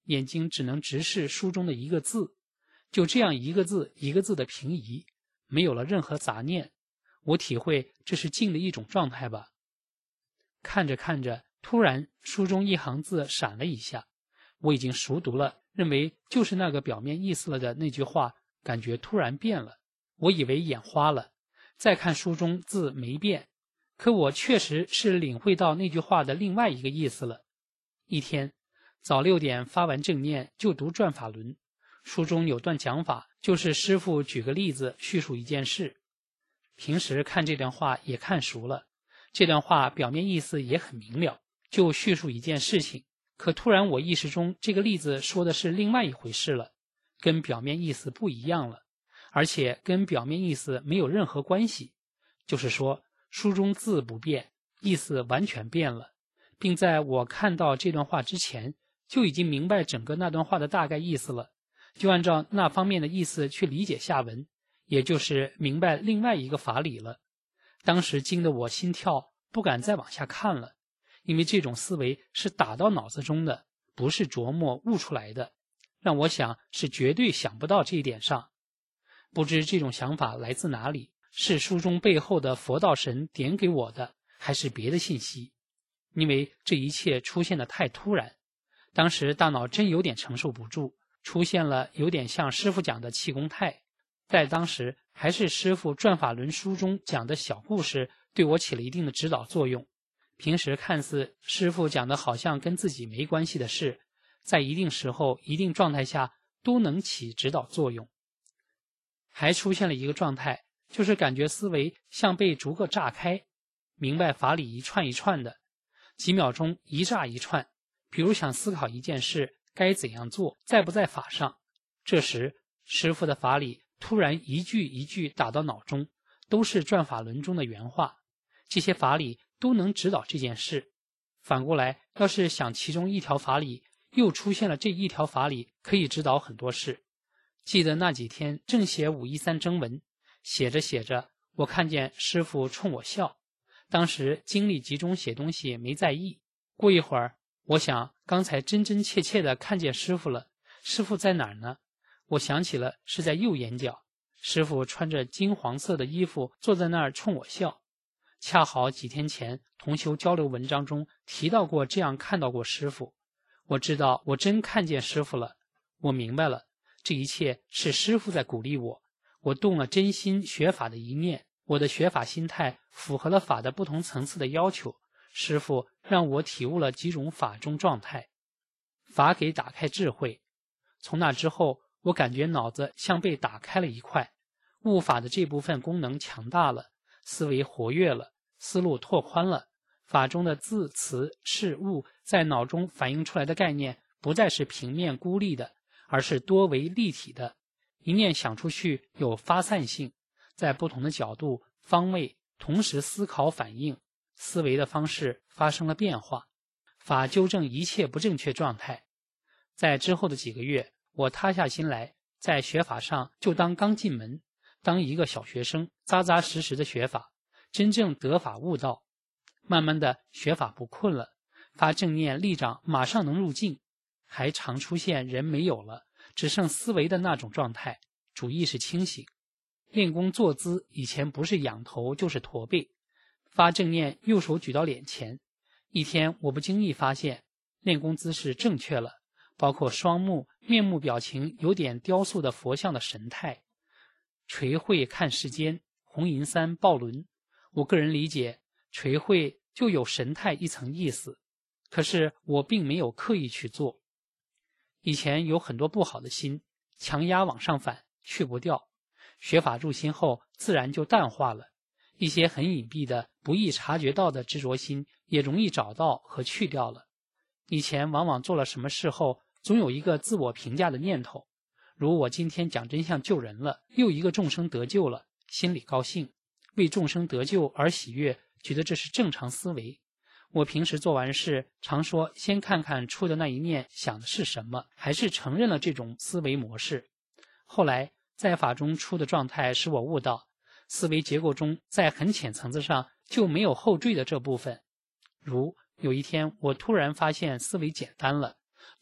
眼睛只能直视书中的一个字，就这样一个字一个字的平移，没有了任何杂念。我体会这是静的一种状态吧。看着看着，突然书中一行字闪了一下，我已经熟读了，认为就是那个表面意思了的那句话，感觉突然变了。我以为眼花了，再看书中字没变，可我确实是领会到那句话的另外一个意思了。一天早6点发完正念，就读转法轮，书中有段讲法，就是师父举个例子叙述一件事。平时看这段话也看熟了，这段话表面意思也很明了，就叙述一件事情，可突然我意识中这个例子说的是另外一回事了，跟表面意思不一样了，而且跟表面意思没有任何关系。就是说，书中字不变，意思完全变了，并在我看到这段话之前，就已经明白整个那段话的大概意思了，就按照那方面的意思去理解下文，也就是明白另外一个法理了。当时惊得我心跳，不敢再往下看了，因为这种思维是打到脑子中的，不是琢磨悟出来的，让我想是绝对想不到这一点上。不知这种想法来自哪里，是书中背后的佛道神点给我的，还是别的信息？因为这一切出现的太突然，当时大脑真有点承受不住，出现了有点像师父讲的气功态。在当时还是师父转法轮书中讲的小故事对我起了一定的指导作用。平时看似师父讲的好像跟自己没关系的事，在一定时候一定状态下都能起指导作用。还出现了一个状态，就是感觉思维像被逐个炸开，明白法理一串一串的，几秒钟一炸一串。比如想思考一件事该怎样做，在不在法上，这时师父的法理突然一句一句打到脑中，都是转法轮中的原话，这些法理都能指导这件事。反过来，要是想其中一条法理，又出现了这一条法理，可以指导很多事。记得那几天正写513征文，写着写着，我看见师父冲我笑，当时精力集中写东西没在意。过一会儿，我想刚才真真切切地看见师父了，师父在哪儿呢？我想起了是在右眼角，师父穿着金黄色的衣服坐在那儿冲我笑。恰好几天前同修交流文章中提到过这样看到过师父，我知道我真看见师父了，我明白了，这一切是师父在鼓励我，我动了真心学法的一念，我的学法心态符合了法的不同层次的要求，师父让我体悟了几种法中状态，法给打开智慧。从那之后，我感觉脑子像被打开了一块，悟法的这部分功能强大了，思维活跃了，思路拓宽了，法中的字词事物在脑中反映出来的概念不再是平面孤立的，而是多维立体的，一念想出去有发散性，在不同的角度方位同时思考反应，思维的方式发生了变化，法纠正一切不正确状态。在之后的几个月，我塌下心来，在学法上就当刚进门，当一个小学生，扎扎实实的学法，真正得法悟道。慢慢的学法不困了，发正念力长马上能入境，还常出现人没有了，只剩思维的那种状态，主意识清醒。练功坐姿以前不是仰头就是驼背，发正念右手举到脸前。一天我不经意发现练功姿势正确了，包括双目面目表情有点雕塑的佛像的神态，垂慧看世间，红银三抱轮。我个人理解垂慧就有神态一层意思，可是我并没有刻意去做。以前有很多不好的心，强压往上反，去不掉。学法入心后，自然就淡化了。一些很隐蔽的、不易察觉到的执着心，也容易找到和去掉了。以前往往做了什么事后，总有一个自我评价的念头，如我今天讲真相救人了，又一个众生得救了，心里高兴，为众生得救而喜悦，觉得这是正常思维。我平时做完事常说，先看看出的那一念想的是什么，还是承认了这种思维模式。后来在法中出的状态使我悟到，思维结构中在很浅层次上就没有后缀的这部分。如有一天我突然发现思维简单了，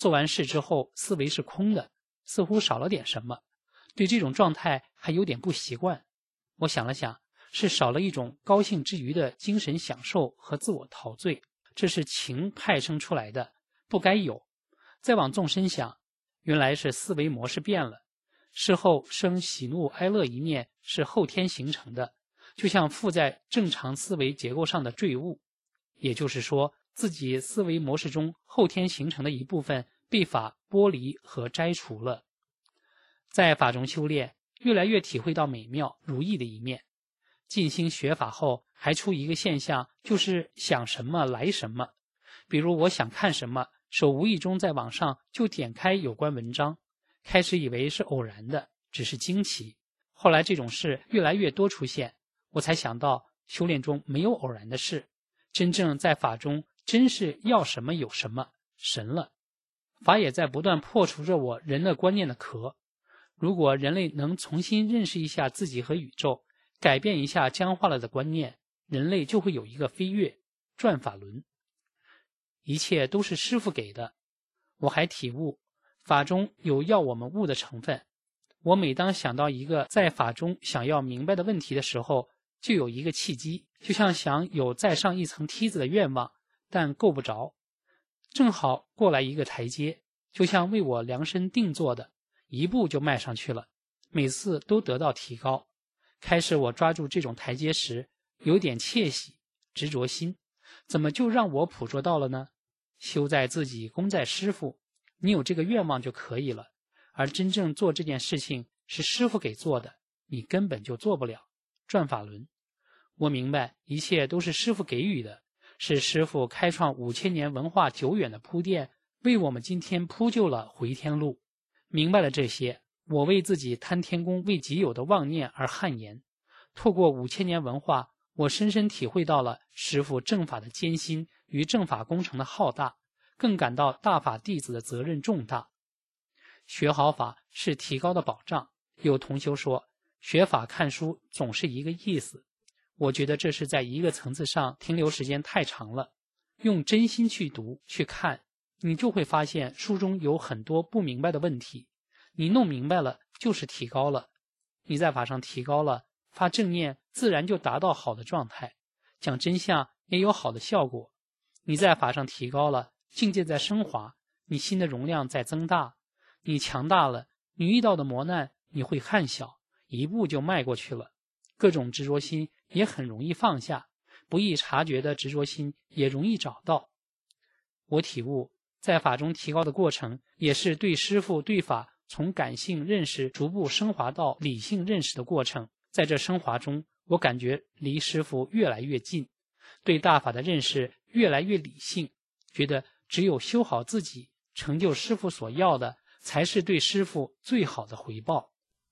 做完事之后思维是空的，似乎少了点什么，对这种状态还有点不习惯。我想了想，是少了一种高兴之余的精神享受和自我陶醉，这是情派生出来的，不该有。再往纵深想，原来是思维模式变了，事后生喜怒哀乐一念是后天形成的，就像附在正常思维结构上的坠物，也就是说自己思维模式中后天形成的一部分被法剥离和摘除了。在法中修炼，越来越体会到美妙如意的一面。静心学法后，还出一个现象，就是想什么来什么。比如我想看什么，手无意中在网上就点开有关文章，开始以为是偶然的，只是惊奇。后来这种事越来越多出现，我才想到修炼中没有偶然的事，真正在法中真是要什么有什么，神了。法也在不断破除着我人的观念的壳。如果人类能重新认识一下自己和宇宙，改变一下僵化了的观念，人类就会有一个飞跃，转法轮。一切都是师父给的。我还体悟，法中有要我们悟的成分。我每当想到一个在法中想要明白的问题的时候，就有一个契机，就像想有再上一层梯子的愿望，但够不着，正好过来一个台阶，就像为我量身定做的，一步就迈上去了，每次都得到提高。开始我抓住这种台阶时，有点窃喜，执着心，怎么就让我捕捉到了呢？修在自己，功在师父，你有这个愿望就可以了。而真正做这件事情是师父给做的，你根本就做不了。转法轮，我明白一切都是师父给予的，是师父开创5000年文化久远的铺垫，为我们今天铺就了回天路。明白了这些，我为自己贪天功为己有的妄念而汗颜。透过5000年文化，我深深体会到了师父正法的艰辛与正法工程的浩大，更感到大法弟子的责任重大。学好法是提高的保障。有同修说，学法看书总是一个意思。我觉得这是在一个层次上停留时间太长了。用真心去读去看，你就会发现书中有很多不明白的问题，你弄明白了就是提高了。你在法上提高了，发正念自然就达到好的状态，讲真相也有好的效果。你在法上提高了，境界在升华，你心的容量在增大，你强大了，你遇到的磨难你会看小，一步就迈过去了。各种执着心也很容易放下，不易察觉的执着心也容易找到。我体悟，在法中提高的过程，也是对师父对法从感性认识逐步升华到理性认识的过程。在这升华中，我感觉离师父越来越近，对大法的认识越来越理性，觉得只有修好自己，成就师父所要的，才是对师父最好的回报。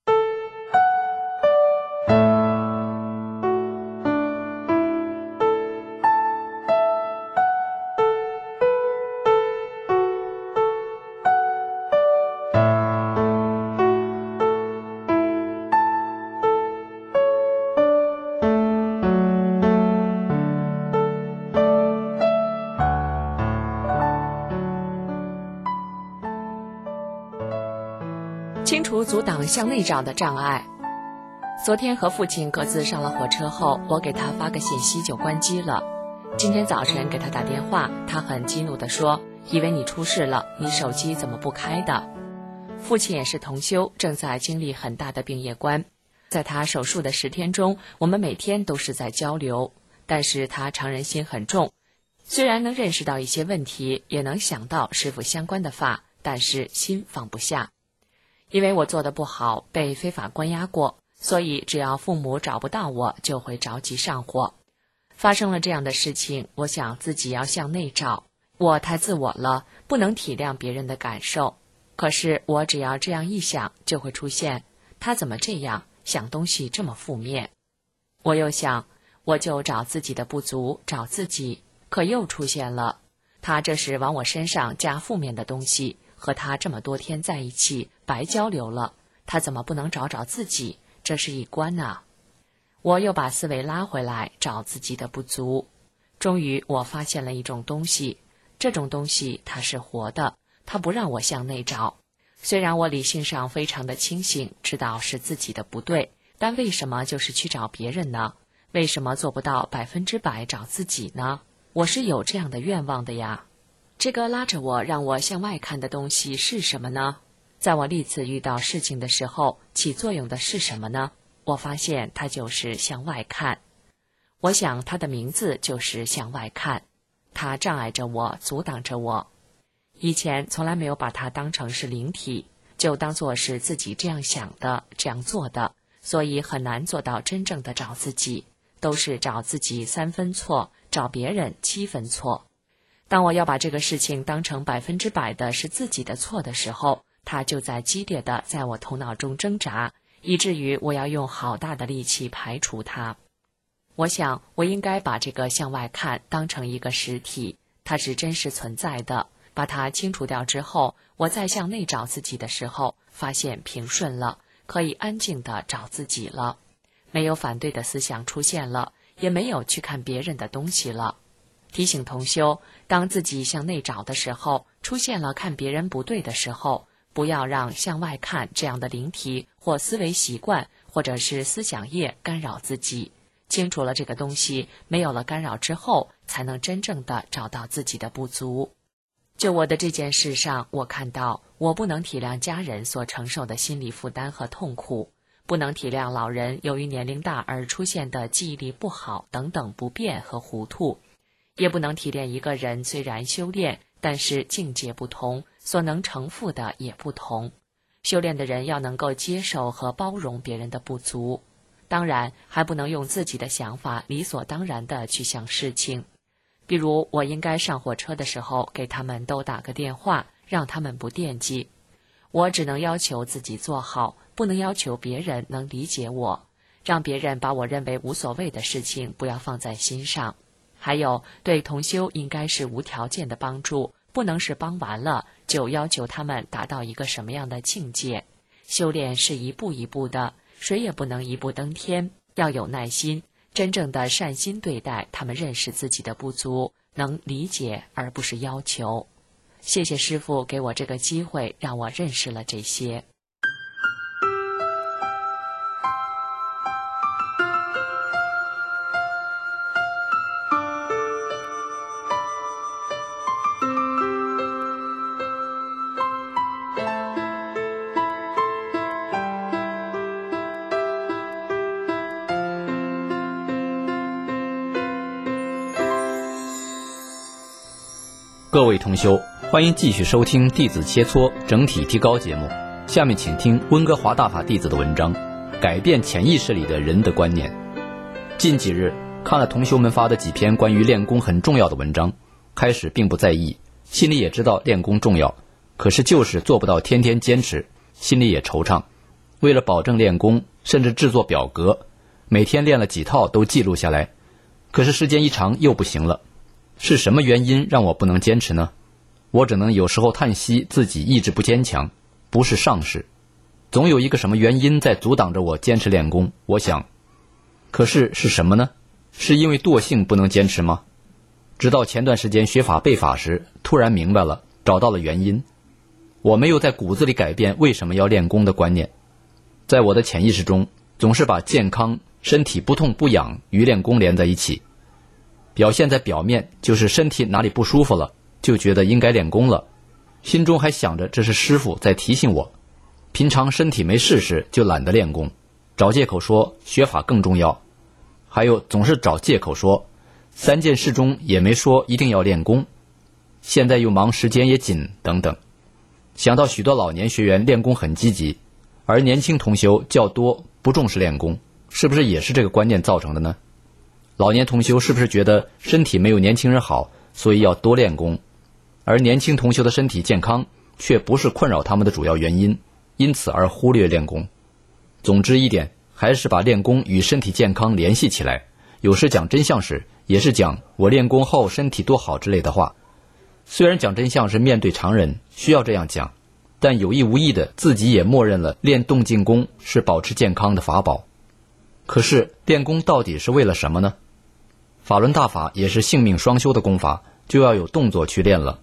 清除阻挡向内找的障碍。昨天和父亲各自上了火车后，我给他发个信息就关机了。今天早晨给他打电话，他很激怒地说，以为你出事了，你手机怎么不开的？父亲也是同修，正在经历很大的病业关。在他手术的10天中，我们每天都是在交流，但是他常人心很重，虽然能认识到一些问题，也能想到师父相关的法，但是心放不下。因为我做得不好，被非法关押过，所以只要父母找不到我，就会着急上火。发生了这样的事情，我想自己要向内找，我太自我了，不能体谅别人的感受。可是我只要这样一想，就会出现他怎么这样，想东西这么负面。我又想，我就找自己的不足，找自己，可又出现了他这是往我身上加负面的东西，和他这么多天在一起白交流了，他怎么不能找找自己？这是一关啊。我又把思维拉回来，找自己的不足。终于我发现了一种东西，这种东西它是活的， 他不让我向内找。虽然我理性上非常的清醒，知道是自己的不对，但为什么就是去找别人呢？为什么做不到100%找自己呢？我是有这样的愿望的呀。这个拉着我让我向外看的东西是什么呢？在我历次遇到事情的时候，起作用的是什么呢？我发现它就是向外看。我想它的名字就是向外看，它障碍着我，阻挡着我。以前从来没有把它当成是灵体，就当作是自己这样想的，这样做的，所以很难做到真正的找自己，都是找自己3分错，找别人7分错。当我要把这个事情当成100%的是自己的错的时候，它就在激烈的在我头脑中挣扎，以至于我要用好大的力气排除它。我想我应该把这个向外看当成一个实体，它是真实存在的。把它清除掉之后，我再向内找自己的时候，发现平顺了，可以安静地找自己了，没有反对的思想出现了，也没有去看别人的东西了。提醒同修，当自己向内找的时候，出现了看别人不对的时候，不要让向外看这样的灵体或思维习惯或者是思想业干扰自己。清除了这个东西，没有了干扰之后，才能真正的找到自己的不足。就我的这件事上，我看到我不能体谅家人所承受的心理负担和痛苦，不能体谅老人由于年龄大而出现的记忆力不好等等不便和糊涂，也不能体谅一个人虽然修炼，但是境界不同，所能承负的也不同。修炼的人要能够接受和包容别人的不足，当然还不能用自己的想法理所当然地去想事情。比如我应该上火车的时候给他们都打个电话，让他们不惦记。我只能要求自己做好，不能要求别人能理解我，让别人把我认为无所谓的事情不要放在心上。还有对同修应该是无条件的帮助，不能是帮完了就要求他们达到一个什么样的境界。修炼是一步一步的，谁也不能一步登天，要有耐心，真正的善心对待他们，认识自己的不足，能理解而不是要求。谢谢师父给我这个机会，让我认识了这些。 各位同修，欢迎继续收听弟子切磋整体提高节目。下面请听温哥华大法弟子的文章，改变潜意识里的人的观念。近几日看了同修们发的几篇关于练功很重要的文章，开始并不在意，心里也知道练功重要，可是就是做不到天天坚持，心里也惆怅。为了保证练功，甚至制作表格，每天练了几套都记录下来，可是时间一长又不行了。是什么原因让我不能坚持呢？我只能有时候叹息自己意志不坚强，不是上士，总有一个什么原因在阻挡着我坚持练功。我想，可是什么呢？是因为惰性不能坚持吗？直到前段时间学法背法时，突然明白了，找到了原因。我没有在骨子里改变为什么要练功的观念，在我的潜意识中，总是把健康、身体不痛不痒与练功连在一起。表现在表面就是身体哪里不舒服了，就觉得应该练功了，心中还想着这是师父在提醒我。平常身体没事时就懒得练功，找借口说学法更重要，还有总是找借口说3件事中也没说一定要练功，现在又忙时间也紧等等。想到许多老年学员练功很积极，而年轻同修较多不重视练功，是不是也是这个观念造成的呢？老年同修是不是觉得身体没有年轻人好，所以要多练功，而年轻同修的身体健康却不是困扰他们的主要原因，因此而忽略练功。总之一点，还是把练功与身体健康联系起来，有时讲真相时也是讲我练功后身体多好之类的话。虽然讲真相是面对常人需要这样讲，但有意无意的自己也默认了练动静功是保持健康的法宝。可是练功到底是为了什么呢？法轮大法也是性命双修的功法，就要有动作去练了。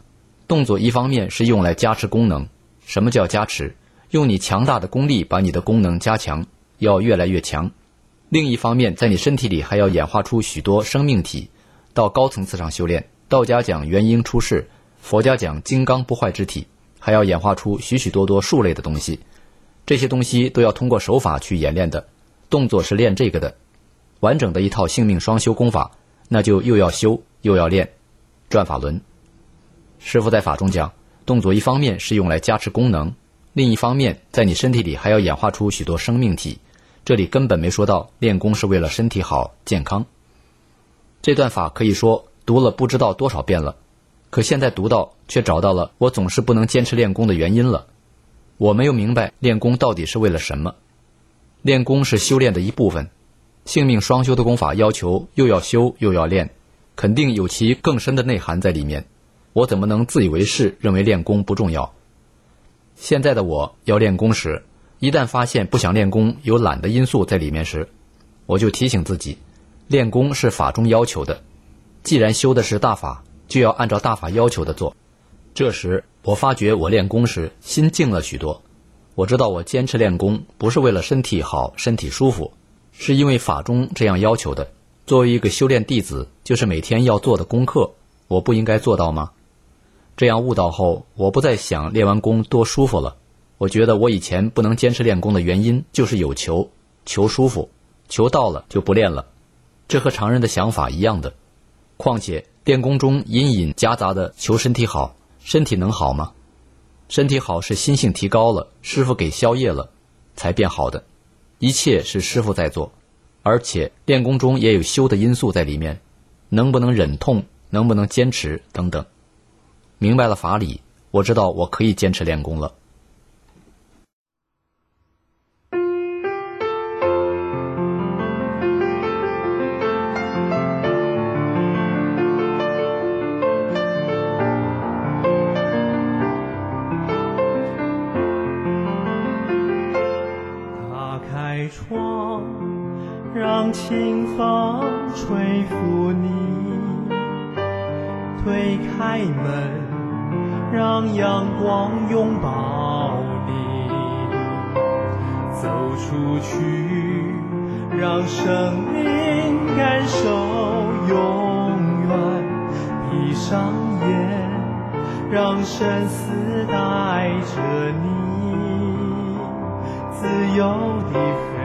动作一方面是用来加持功能。什么叫加持？用你强大的功力把你的功能加强，要越来越强。另一方面，在你身体里还要演化出许多生命体。到高层次上修炼，道家讲元婴出世，佛家讲金刚不坏之体，还要演化出许许多多术类的东西。这些东西都要通过手法去演练的，动作是练这个的。完整的一套性命双修功法，那就又要修又要练。转法轮，师父在法中讲，动作一方面是用来加持功能，另一方面在你身体里还要演化出许多生命体。这里根本没说到练功是为了身体好健康。这段法可以说读了不知道多少遍了，可现在读到却找到了我总是不能坚持练功的原因了。我没有明白练功到底是为了什么。练功是修炼的一部分，性命双修的功法要求又要修又要练，肯定有其更深的内涵在里面。我怎么能自以为是，认为练功不重要？现在的我要练功时，一旦发现不想练功有懒的因素在里面时，我就提醒自己，练功是法中要求的，既然修的是大法，就要按照大法要求的做。这时我发觉我练功时心静了许多。我知道我坚持练功不是为了身体好身体舒服，是因为法中这样要求的。作为一个修炼弟子，就是每天要做的功课，我不应该做到吗？这样悟到后，我不再想练完功多舒服了。我觉得我以前不能坚持练功的原因就是有求舒服，求到了就不练了。这和常人的想法一样的。况且练功中隐隐夹杂的求身体好，身体能好吗？身体好是心性提高了，师父给宵夜了才变好的，一切是师父在做。而且练功中也有修的因素在里面，能不能忍痛，能不能坚持等等。明白了法理，我知道我可以坚持练功了。 窗，让清风吹拂你，推开门，让阳光拥抱你，走出去，让生命感受永远，闭上眼，让生死带着你自由地飞。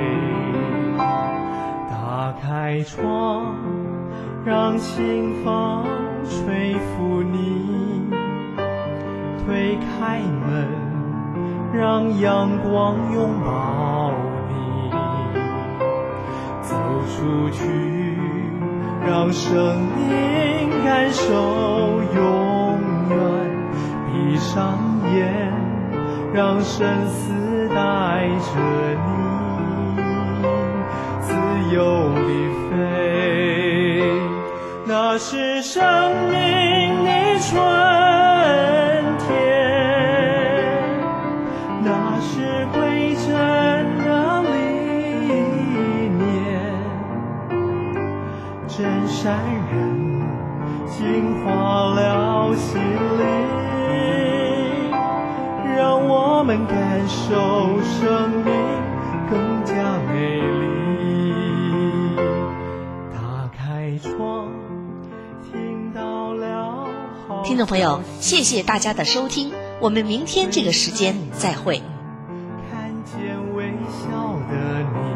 打开窗，让清风吹拂你，推开门，让阳光拥抱你，走出去，让生命感受永远，闭上眼，让生死带着你自由地飞。那是生命的春天，那是归真的理念，真善人净化了心灵，让我们感受生命更加美丽。打开窗，听到了好。 听众朋友，谢谢大家的收听，我们明天这个时间再会。 看见微笑的你，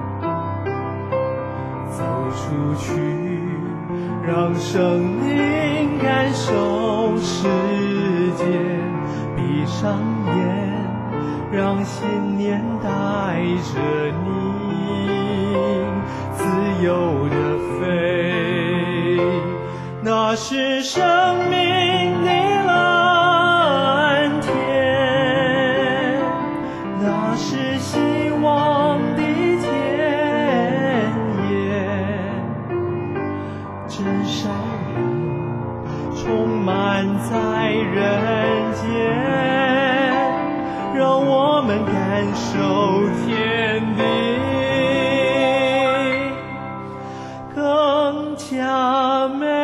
走出去，让生命感受世界，闭上眼，让信念带着你自由地飞。那是生命的蓝天，那是希望的田野，真善人充满在人间，让我们感受天地更加美。